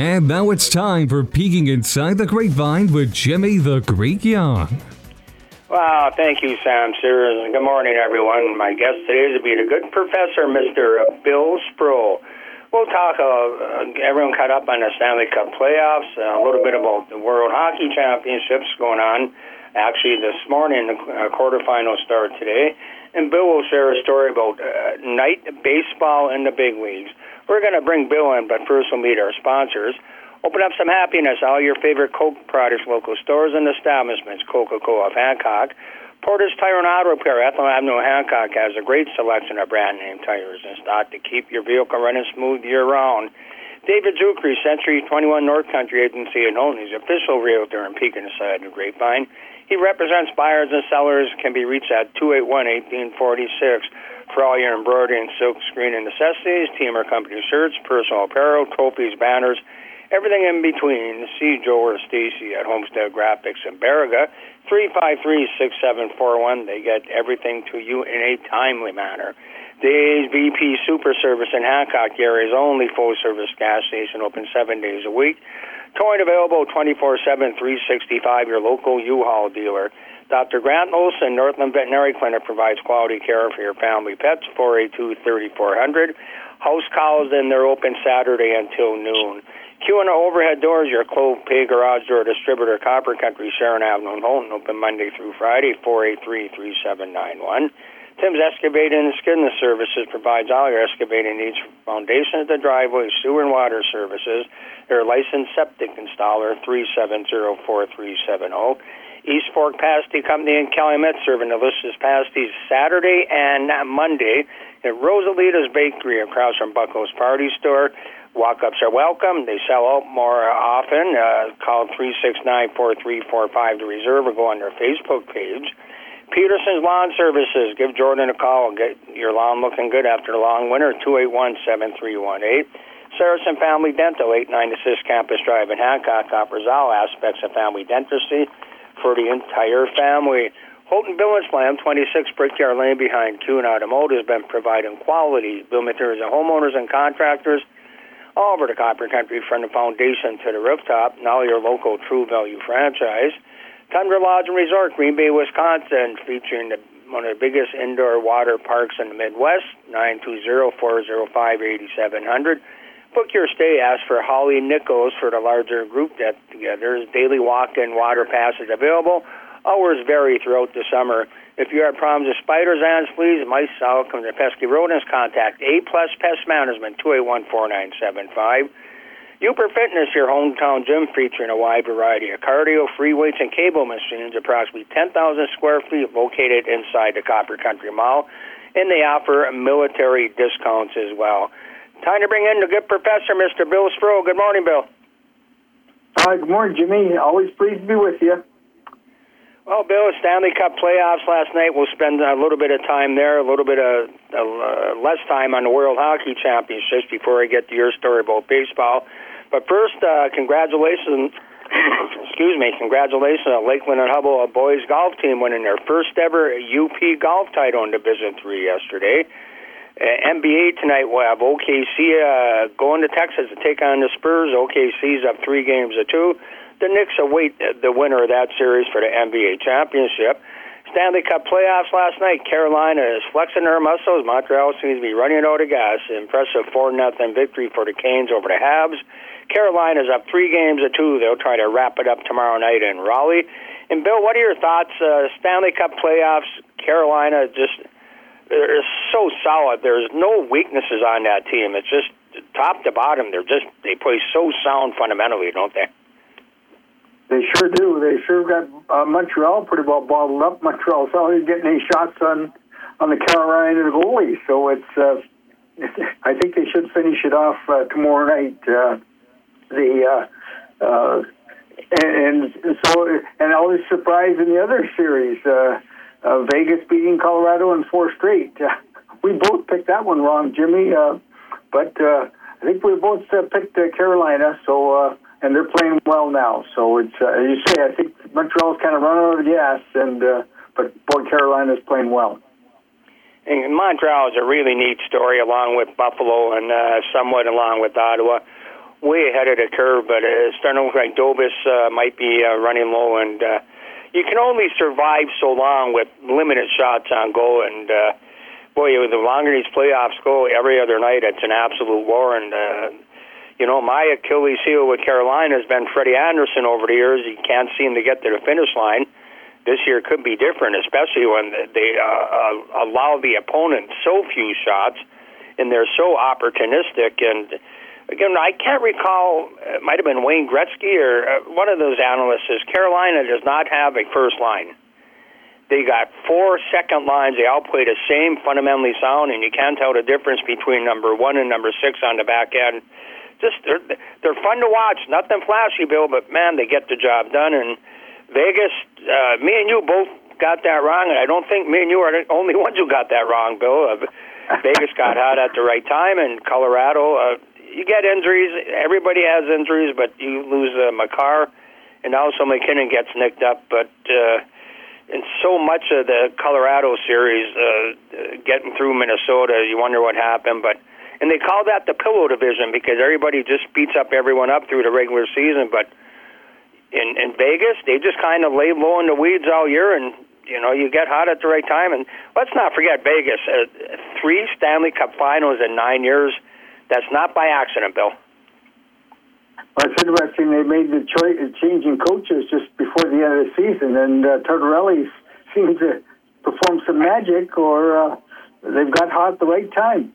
And now it's time for Peeking Inside the Grapevine with Jimmy the Greek Young. Wow, thank you, Sam Sears. Good morning, everyone. My guest today is to be the good professor, Mr. Bill Sproul. We'll talk, everyone caught up on the Stanley Cup playoffs, a little bit about the World Hockey Championships going on. Actually, this morning, the quarterfinals start today. And Bill will share a story about night baseball in the big leagues. We're going to bring Bill in, but first we'll meet our sponsors. Open up some happiness. All your favorite Coke products, local stores and establishments. Coca-Cola of Hancock. Porter's Tire and Auto Repair, Ethel Avenue, Hancock, has a great selection of brand-name tires in stock to keep your vehicle running smooth year-round. David Zucri, Century 21 North Country Agency and Only's official realtor in Pekin Inside the Grapevine. He represents buyers and sellers, can be reached at 281-1846 for all your embroidery and silk screen and necessities, team or company shirts, personal apparel, trophies, banners, everything in between. See Joe or Stacy at Homestead Graphics in Baraga, 353-6741. They get everything to you in a timely manner. Dave's BP Super Service in Hancock area's only full-service gas station, open 7 days a week. Towing available 24/7, 365, your local U-Haul dealer. Dr. Grant Olson, Northland Veterinary Clinic, provides quality care for your family pets, 482-3400. House calls, and they're open Saturday until noon. Q&A Overhead Doors, your Clove Pay Garage Door distributor, Copper Country, Sharon Avenue, and Holton, open Monday through Friday, 483-3791. Tim's Excavating and Skidding Services provides all your excavating needs from foundations to driveways, sewer and water services. They're a licensed septic installer, 370-4370. East Fork Pasty Company in Calumet, serving delicious pasties Saturday and Monday at Rosalita's Bakery across from Buckles Party Store. Walk-ups are welcome. They sell out more often. Call 369-4345 to reserve or go on their Facebook page. Peterson's Lawn Services. Give Jordan a call. Get your lawn looking good after the long winter, 281-7318. Saracen Family Dental, 896 Campus Drive in Hancock, offers all aspects of family dentistry for the entire family. Houghton Village Plan, 26 Brickyard Lane behind Kuhn Automotive, has been providing quality building materials to homeowners and contractors all over the Copper Country, from the foundation to the rooftop. Now your local True Value franchise. Tundra Lodge and Resort, Green Bay, Wisconsin, featuring one of the biggest indoor water parks in the Midwest, 920-405-8700. Book your stay. Ask for Holly Nichols for the larger group get-togethers. Daily walk-in water passes available. Hours vary throughout the summer. If you have problems with spiders, ants, fleas, mice, come to pesky rodents, contact A-Plus Pest Management, 281-4975. Uper Fitness, your hometown gym, featuring a wide variety of cardio, free weights, and cable machines, approximately 10,000 square feet, located inside the Copper Country Mall, and they offer military discounts as well. Time to bring in the good professor, Mr. Bill Sproul. Good morning, Bill. Hi, good morning, Jimmy. Always pleased to be with you. Well, Bill, Stanley Cup playoffs last night. We'll spend a little bit of time there, a little bit of less time on the World Hockey Championships before I get to your story about baseball. But first, congratulations, congratulations on Lakeland and Hubble boys golf team winning their first ever UP golf title in Division III yesterday. NBA tonight, we'll have OKC going to Texas to take on the Spurs. OKC's up 3-2. The Knicks await the winner of that series for the NBA championship. Stanley Cup playoffs last night. Carolina is flexing their muscles. Montreal seems to be running out of gas. Impressive 4-0 victory for the Canes over the Habs. Carolina's up 3-2. They'll try to wrap it up tomorrow night in Raleigh. And Bill, what are your thoughts? Stanley Cup playoffs, Carolina they're so solid. There's no weaknesses on that team. It's just top to bottom. They play so sound fundamentally, don't they? They sure do. They sure got Montreal pretty well bottled up. Montreal's always getting any shots on the Carolina goalie. So it's I think they should finish it off tomorrow night. And always surprise in the other series. Vegas beating Colorado in 4 straight. We both picked that one wrong, Jimmy. But I think we both picked Carolina. So and they're playing well now. So it's as you say. I think Montreal's kind of running out of gas, but boy, Carolina's playing well. And Montreal is a really neat story, along with Buffalo and somewhat along with Ottawa. way ahead of the curve, but it's starting to look like Dobis might be running low, and you can only survive so long with limited shots on goal, and boy, the longer these playoffs go, every other night it's an absolute war, and my Achilles heel with Carolina has been Freddie Anderson over the years. He can't seem to get to the finish line. This year could be different, especially when they allow the opponent so few shots, and they're so opportunistic. And again, I can't recall, it might have been Wayne Gretzky or one of those analysts says Carolina does not have a first line. They got 4 second lines. They all play the same, fundamentally sound, and you can't tell the difference between number 1 and number 6 on the back end. Just they're fun to watch. Nothing flashy, Bill, but, man, they get the job done. And Vegas, me and you both got that wrong, and I don't think me and you are the only ones who got that wrong, Bill. Vegas got hot at the right time, and Colorado, you get injuries. Everybody has injuries, but you lose Makar, and also McKinnon gets nicked up. But in so much of the Colorado series, getting through Minnesota, you wonder what happened. And they call that the pillow division because everybody just beats up everyone up through the regular season. But in Vegas, they just kind of lay low in the weeds all year, and you get hot at the right time. And let's not forget Vegas, 3 Stanley Cup Finals in 9 years. That's not by accident, Bill. Well, it's interesting. They made the choice of changing coaches just before the end of the season, and Tortorelli seems to perform some magic, or they've got hot at the right time.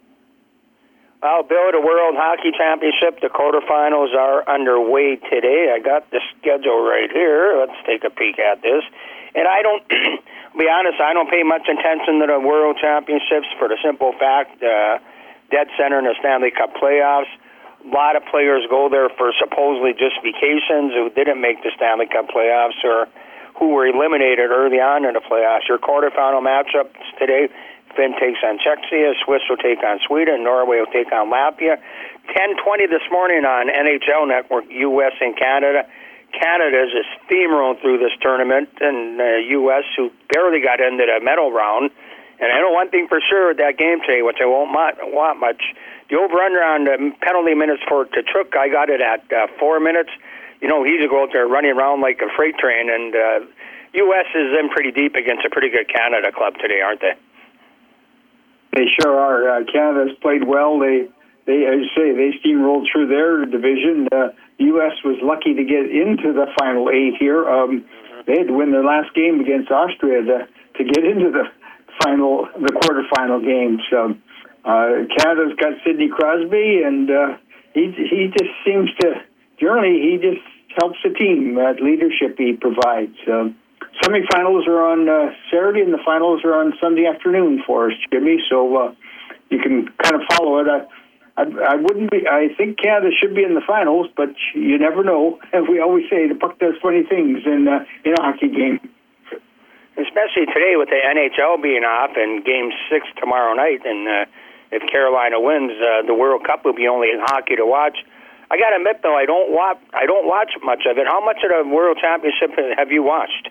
Well, Bill, the World Hockey Championship, the quarterfinals are underway today. I got the schedule right here. Let's take a peek at this. And I don't, be honest, I don't pay much attention to the World Championships for the simple fact, dead center in the Stanley Cup playoffs. A lot of players go there for supposedly just vacations who didn't make the Stanley Cup playoffs or who were eliminated early on in the playoffs. Your quarterfinal matchups today, Finn takes on Czechia, Swiss will take on Sweden, Norway will take on Latvia. 10:20 this morning on NHL Network, U.S. and Canada. Canada is just steamrolling through this tournament, and U.S., who barely got into the medal round. And I know one thing for sure with that game today, which I won't want much, the over-under on the penalty minutes for Tkachuk, I got it at 4 minutes. He's a go out there running around like a freight train, and U.S. is in pretty deep against a pretty good Canada club today, aren't they? They sure are. Canada's played well. They, as you say, they steamrolled through their division. The U.S. was lucky to get into the final 8 here. They had to win their last game against Austria to get into the quarterfinal game. So Canada's got Sidney Crosby, and he just seems to generally he just helps the team. That leadership he provides. Semifinals are on Saturday, and the finals are on Sunday afternoon for us, Jimmy. So you can kind of follow it. I wouldn't be. I think Canada should be in the finals, but you never know. As we always say, the puck does funny things in a hockey game. Especially today with the NHL being off and Game 6 tomorrow night, and if Carolina wins, the World Cup will be only hockey to watch. I got to admit, though, I don't watch much of it. How much of the World Championship have you watched?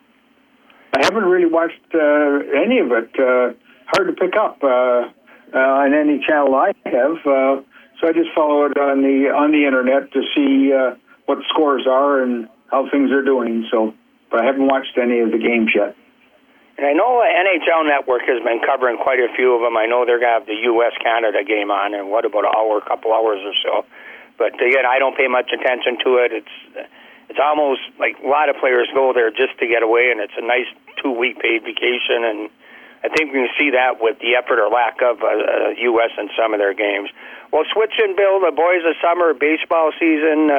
I haven't really watched any of it. Hard to pick up on any channel I have. So I just follow it on the internet to see what the scores are and how things are doing. So, but I haven't watched any of the games yet. And I know NHL Network has been covering quite a few of them. I know they're going to have the U.S.-Canada game on in about an hour, a couple hours or so. But again, I don't pay much attention to it. It's almost like a lot of players go there just to get away, and it's a nice 2-week paid vacation. And I think we can see that with the effort or lack of U.S. in some of their games. Well, switching, Bill, the boys of summer baseball season,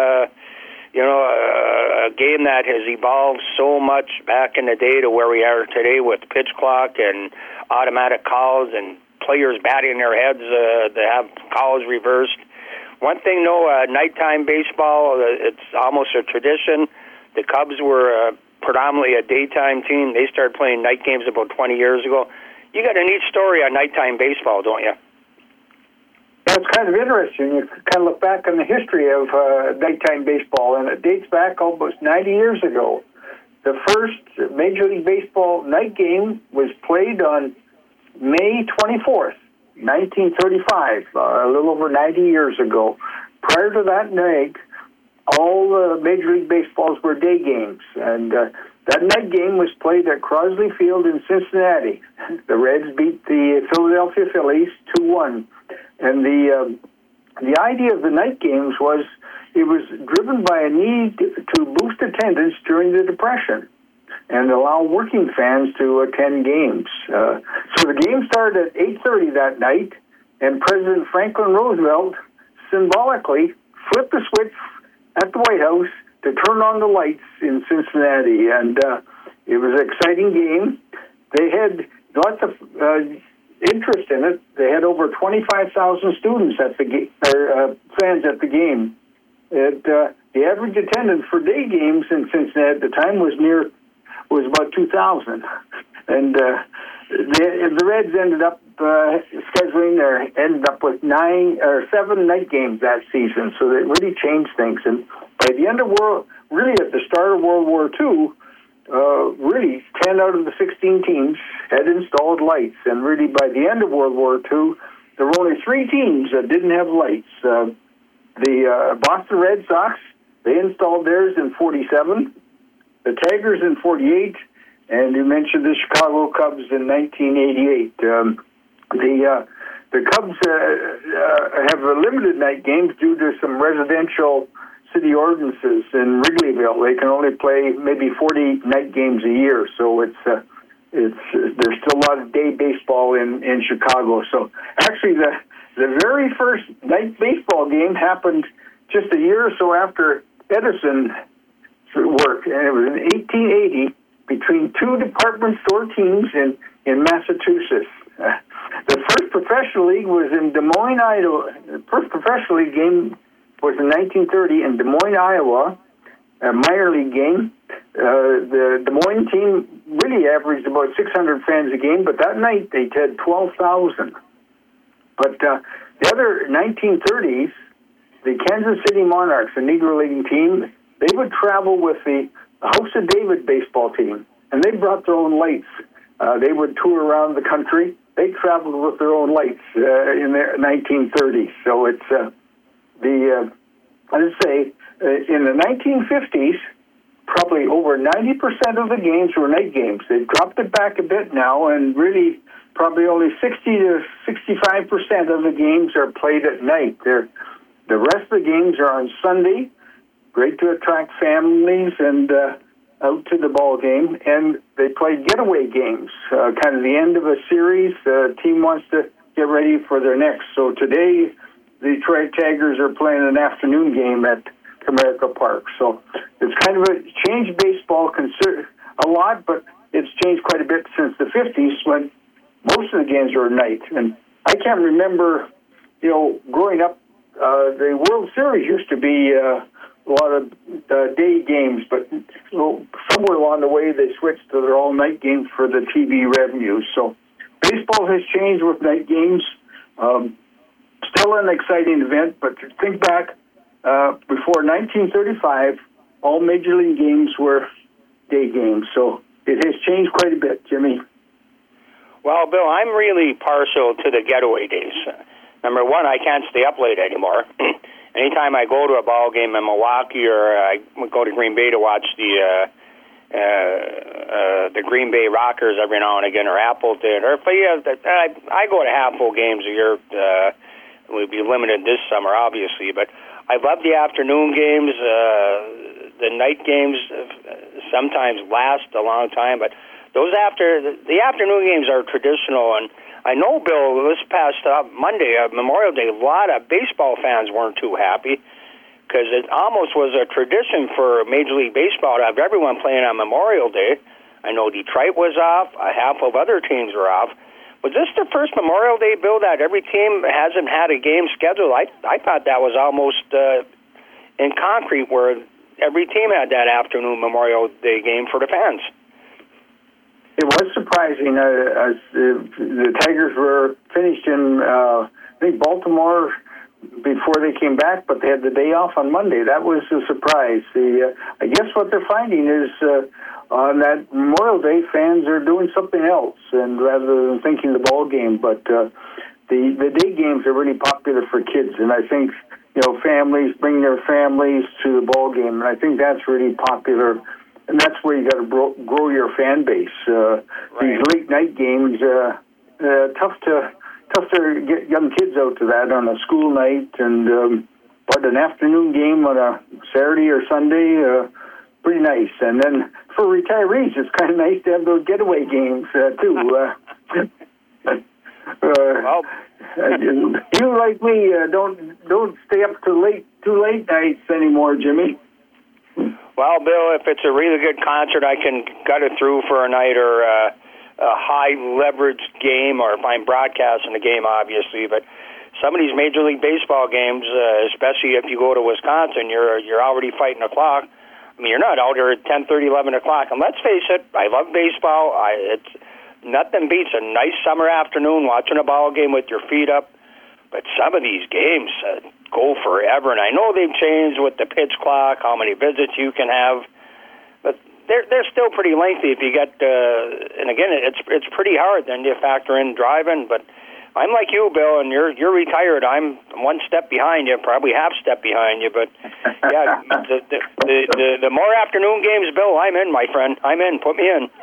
a game that has evolved so much back in the day to where we are today with pitch clock and automatic calls and players batting their heads to have calls reversed. One thing, nighttime baseball, it's almost a tradition. The Cubs were predominantly a daytime team. They started playing night games about 20 years ago. You got a neat story on nighttime baseball, don't you? That's kind of interesting. You kind of look back on the history of nighttime baseball, and it dates back almost 90 years ago. The first Major League Baseball night game was played on May 24th. 1935, a little over 90 years ago. prior to that night, all Major League Baseballs were day games, and that night game was played at Crosley Field in Cincinnati. The Reds beat the Philadelphia Phillies 2-1, and the idea of the night games was it was driven by a need to boost attendance during the Depression and allow working fans to attend games. So the game started at 8:30 that night, and President Franklin Roosevelt symbolically flipped the switch at the White House to turn on the lights in Cincinnati, and it was an exciting game. They had lots of interest in it. They had over 25,000 students at the fans at the game. The average attendance for day games in Cincinnati at the time was about 2,000, and the Reds ended up ended up with 7 night games that season. So they really changed things. And by the end of at the start of World War II, really 10 out of the 16 teams had installed lights. And really by the end of World War II, there were only 3 teams that didn't have lights. The Boston Red Sox, they installed theirs in 47, the Tigers in 48, and you mentioned the Chicago Cubs in 1988. The Cubs have limited night games due to some residential city ordinances in Wrigleyville. They can only play maybe 40 night games a year, so there's still a lot of day baseball in Chicago. So actually, the very first night baseball game happened just a year or so after Edison's work, and it was in 1880 between 2 department store teams in Massachusetts. The first professional league was in Des Moines, Iowa. The first professional league game was in 1930 in Des Moines, Iowa, a minor league game. The Des Moines team really averaged about 600 fans a game, but that night they had 12,000. But the other 1930s, the Kansas City Monarchs, a Negro League team, they would travel with the House of David baseball team, and they brought their own lights. They would tour around the country. They traveled with their own lights in the 1930s. So it's I'd say in the 1950s, probably over 90% of the games were night games. They've dropped it back a bit now, and really probably only 60 to 65% of the games are played at night. The rest of the games are on Sunday. Great to attract families and out to the ball game, and they play getaway games, kind of the end of a series. The team wants to get ready for their next. So today, the Detroit Tigers are playing an afternoon game at Comerica Park. So it's kind of changed baseball a lot, but it's changed quite a bit since the 50s when most of the games were at night. And I can't remember, growing up, the World Series used to be a lot of day games, but somewhere along the way they switched to their all-night games for the TV revenue. So baseball has changed with night games. Still an exciting event, but to think back, before 1935, all Major League games were day games. So it has changed quite a bit, Jimmy. Well, Bill, I'm really partial to the getaway days. Number one, I can't stay up late anymore. Anytime I go to a ball game in Milwaukee or I go to Green Bay to watch the Green Bay Rockers every now and again, or Appleton, or I go to half-full games a year. We'll be limited this summer, obviously, but I love the afternoon games. The night games sometimes last a long time, but the afternoon games are traditional. And I know, Bill, this past Monday, Memorial Day, a lot of baseball fans weren't too happy because it almost was a tradition for Major League Baseball to have everyone playing on Memorial Day. I know Detroit was off. A half of other teams were off. Was this the first Memorial Day, Bill, that every team hasn't had a game scheduled? I thought that was almost in concrete where every team had that afternoon Memorial Day game for the fans. It was surprising. The Tigers were finished in, I think, Baltimore before they came back, but they had the day off on Monday. That was a surprise. I guess what they're finding is on that Memorial Day, fans are doing something else, and rather than thinking the ball game. But the day games are really popular for kids, and I think families bring their families to the ball game, and I think that's really popular. And that's where you got to grow your fan base. Right. These late night games, tough to get young kids out to that on a school night, and but an afternoon game on a Saturday or Sunday, pretty nice. And then for retirees, it's kind of nice to have those getaway games too. Well, you like me don't stay up too late nights anymore, Jimmy. Well, Bill, if it's a really good concert, I can gut it through for a night, or a high-leveraged game, or if I'm broadcasting the game, obviously. But some of these Major League Baseball games, especially if you go to Wisconsin, you're already fighting the clock. I mean, you're not out there at 10:30, 11 o'clock. And let's face it, I love baseball. It's nothing beats a nice summer afternoon watching a ball game with your feet up. But some of these games go forever, and I know they've changed with the pitch clock, how many visits you can have, but they're still pretty lengthy. If you get, and again, it's pretty hard. Then you factor in driving. But I'm like you, Bill, and you're retired. I'm one step behind you, probably half step behind you. But yeah, the more afternoon games, Bill, I'm in, my friend. I'm in. Put me in.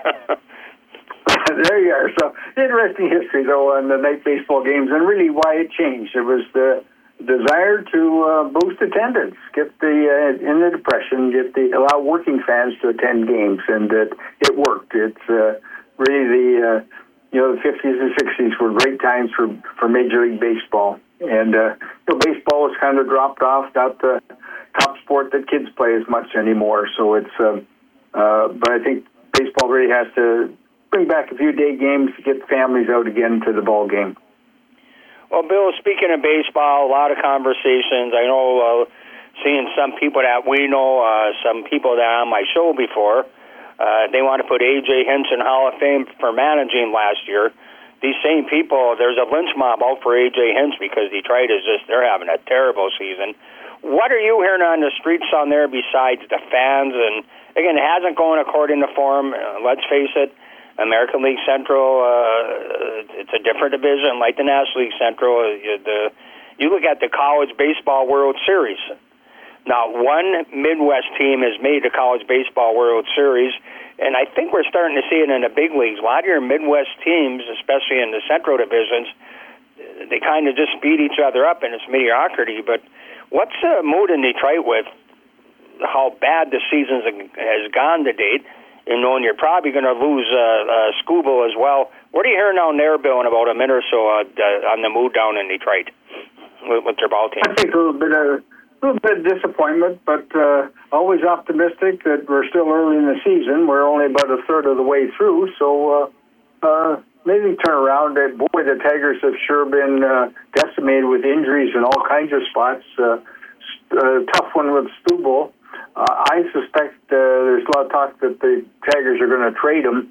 There you are. So, interesting history, though, on the night baseball games, and really why it changed. It was the desire to boost attendance, get the in the Depression, allow working fans to attend games, and it worked. It's really the 50s and 60s were great times for Major League Baseball, and baseball was kind of dropped off, not the top sport that kids play as much anymore. So it's, but I think baseball really has to bring back a few day games to get families out again to the ball game. Well, Bill, speaking of baseball, a lot of conversations. I know seeing some people that we know, some people that are on my show before, they want to put A.J. Hinch in Hall of Fame for managing last year. These same people, there's a lynch mob out for A.J. Hinch because Detroit they're having a terrible season. What are you hearing on the streets on there besides the fans? And again, it hasn't gone according to form. Let's face it. American League Central, it's a different division, like the National League Central. You look at the College Baseball World Series. Not one Midwest team has made the College Baseball World Series, and I think we're starting to see it in the big leagues. A lot of your Midwest teams, especially in the Central divisions, they kind of just beat each other up, and it's mediocrity. But what's the mood in Detroit with how bad the season has gone to date? And knowing you're probably going to lose Scooble as well. What are you hearing down there, Bill, in about a minute or so on the mood down in Detroit with their ball team? I think a little bit of disappointment, but always optimistic that we're still early in the season. We're only about a third of the way through, so maybe turn around. Boy, the Tigers have sure been decimated with injuries in all kinds of spots. Tough one with Stubble. I suspect there's a lot of talk that the Tigers are going to trade him.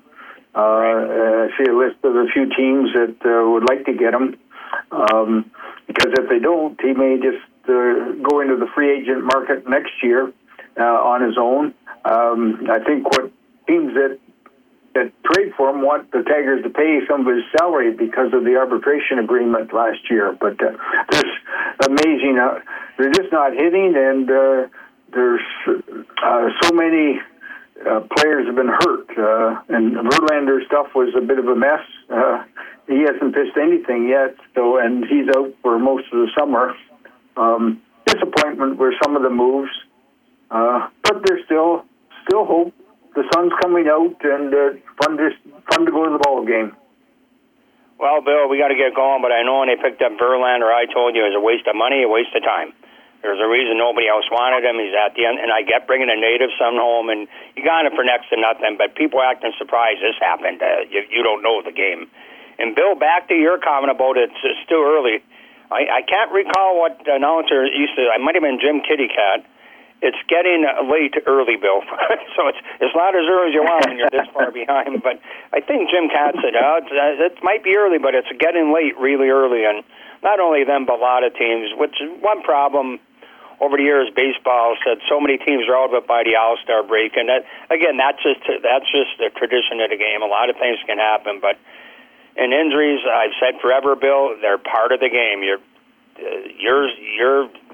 I see a list of a few teams that would like to get him. Because if they don't, he may just go into the free agent market next year on his own. I think what teams that trade for him want the Tigers to pay some of his salary because of the arbitration agreement last year. But there's amazing. They're just not hitting, and there's so many players have been hurt, and Verlander's stuff was a bit of a mess. He hasn't pitched anything yet, so, and he's out for most of the summer. Disappointment were some of the moves, but there's still hope. The sun's coming out, and fun to go to the ball game. Well, Bill, we got to get going, but I know when they picked up Verlander, I told you it was a waste of money, a waste of time. There's a reason nobody else wanted him. He's at the end, and I get bringing a native son home, and you got him for next to nothing, but people are acting surprised this happened. You don't know the game. And, Bill, back to your comment about it's still early. I can't recall what announcer used to, I might have been Jim Kittycat. It's getting late early, Bill. So it's not as early as you want when you're this far behind. But I think Jim Cat said, it might be early, but it's getting late really early. And not only them, but a lot of teams, which is one problem over the years. Baseball said so many teams are out of it by the All-Star break. And that, again, that's just the tradition of the game. A lot of things can happen. But in injuries, I've said forever, Bill, they're part of the game. You're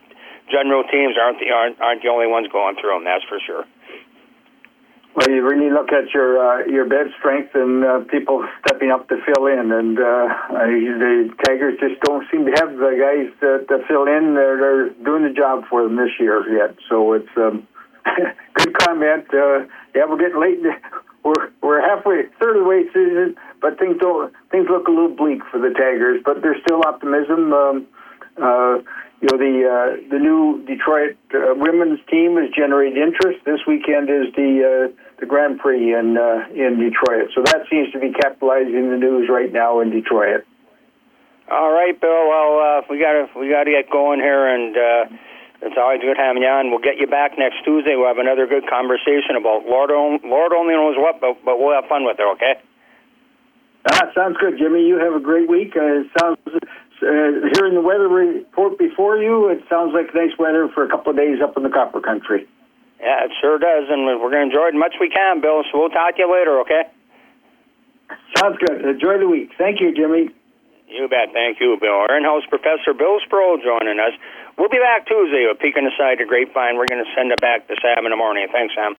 general teams aren't the only ones going through them. That's for sure. Well, you really look at your bench strength and people stepping up to fill in, and the Tigers just don't seem to have the guys to fill in. They're doing the job for them this year yet. So it's good comment. Yeah, we're getting late. We're halfway, third of the way season, but things look a little bleak for the Tigers. But there's still optimism. The new Detroit women's team has generated interest. This weekend is the Grand Prix in Detroit, so that seems to be capitalizing the news right now in Detroit. All right, Bill. Well, we gotta get going here, and it's always good having you on. We'll get you back next Tuesday. We'll have another good conversation about Lord only knows what, but we'll have fun with it. Okay. Sounds good, Jimmy. You have a great week. It sounds. Hearing the weather report before you, it sounds like nice weather for a couple of days up in the Copper Country. Yeah, it sure does, and we're going to enjoy it as much as we can, Bill, so we'll talk to you later, okay? Sounds good. Enjoy the week. Thank you, Jimmy. You bet. Thank you, Bill. Our in-house Professor Bill Sproul joining us. We'll be back Tuesday with Peeking Aside the Grapevine. We're going to send it back to Sam in the morning. Thanks, Sam.